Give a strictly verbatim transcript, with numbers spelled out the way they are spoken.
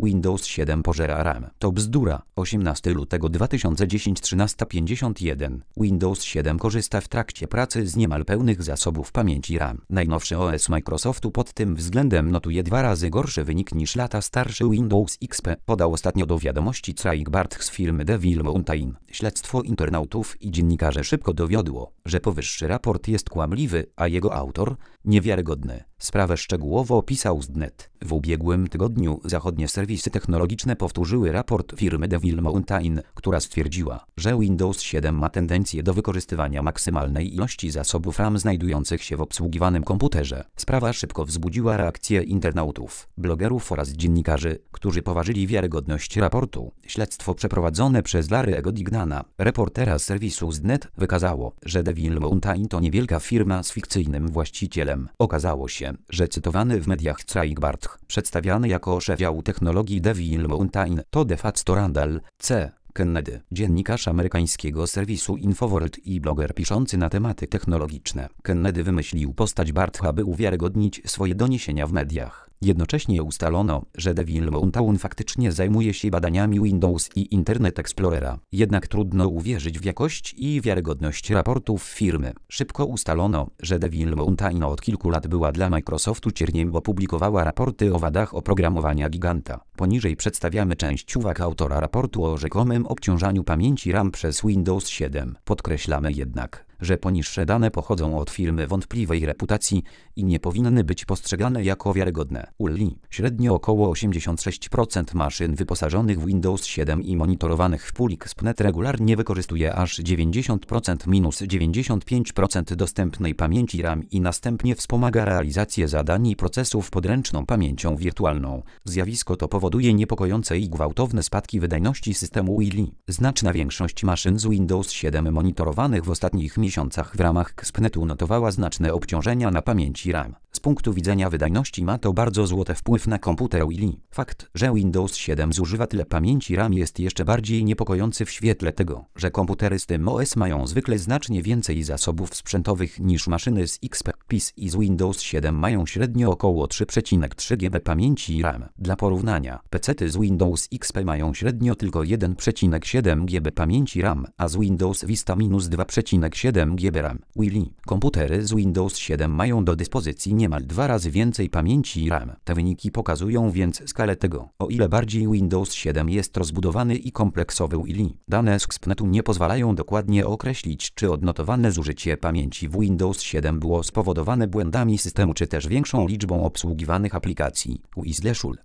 Windows siedem pożera RAM. To bzdura. osiemnastego lutego dwa tysiące dziesiątego trzynaście pięćdziesiąt jeden. Windows siedem korzysta w trakcie pracy z niemal pełnych zasobów pamięci RAM. Najnowszy O S Microsoftu pod tym względem notuje dwa razy gorszy wynik niż lata starszy Windows X P, podał ostatnio do wiadomości Craig Barth z firmy Devil Mountain. Śledztwo internautów i dziennikarzy szybko dowiodło, że powyższy raport jest kłamliwy, a jego autor niewiarygodny. Sprawę szczegółowo opisał Z net. W ubiegłym tygodniu zachodnie serwisy technologiczne powtórzyły raport firmy Devil Mountain, która stwierdziła, że Windows siedem ma tendencję do wykorzystywania maksymalnej ilości zasobów RAM znajdujących się w obsługiwanym komputerze. Sprawa szybko wzbudziła reakcje internautów, blogerów oraz dziennikarzy, którzy poważyli wiarygodność raportu. Śledztwo przeprowadzone przez Larry'ego Dignana, reportera serwisu Z net, wykazało, że Devil Mountain to niewielka firma z fikcyjnym właścicielem. Okazało się, że cytowany w mediach Craig Barth, przedstawiany jako szef działu technologii Devil Mountain, to de facto Randall C. Kennedy, dziennikarz amerykańskiego serwisu InfoWorld i bloger piszący na tematy technologiczne. Kennedy wymyślił postać Bartha, by uwiarygodnić swoje doniesienia w mediach. Jednocześnie ustalono, że Devil Mountain faktycznie zajmuje się badaniami Windows i Internet Explorera. Jednak trudno uwierzyć w jakość i wiarygodność raportów firmy. Szybko ustalono, że Devil Mountain od kilku lat była dla Microsoftu cierniem, bo publikowała raporty o wadach oprogramowania giganta. Poniżej przedstawiamy część uwag autora raportu o rzekomym obciążaniu pamięci RAM przez Windows siedem. Podkreślamy jednak, że poniższe dane pochodzą od firmy wątpliwej reputacji i nie powinny być postrzegane jako wiarygodne. U L I średnio około osiemdziesiąt sześć procent maszyn wyposażonych w Windows siedem i monitorowanych w puli X P N E T regularnie wykorzystuje aż dziewięćdziesiąt procent minus dziewięćdziesiąt pięć procent dostępnej pamięci RAM i następnie wspomaga realizację zadań i procesów podręczną pamięcią wirtualną. Zjawisko to powoduje niepokojące i gwałtowne spadki wydajności systemu U L I. Znaczna większość maszyn z Windows siedem monitorowanych w ostatnich miesiącach w ramach X P N E T u notowała znaczne obciążenia na pamięci RAM. Z punktu widzenia wydajności ma to bardzo złoty wpływ na komputer U L I. Fakt, że Windows siedem zużywa tyle pamięci RAM jest jeszcze bardziej niepokojący w świetle tego, że komputery z tym O S mają zwykle znacznie więcej zasobów sprzętowych niż maszyny z X P. P C i z Windows siedem mają średnio około trzy przecinek trzy giga pamięci RAM. Dla porównania, pecety z Windows X P mają średnio tylko jeden przecinek siedem giga pamięci RAM, a z Windows Vista minus dwa przecinek siedem giga RAM. U L I. Komputery z Windows siedem mają do dyspozycji niemal dwa razy więcej pamięci RAM. Te wyniki pokazują więc skalę tego, o ile bardziej Windows siedem jest rozbudowany i kompleksowy U L I. Dane z X P N E T u nie pozwalają dokładnie określić, czy odnotowane zużycie pamięci w Windows siedem było spowodowane błędami systemu, czy też większą liczbą obsługiwanych aplikacji. U I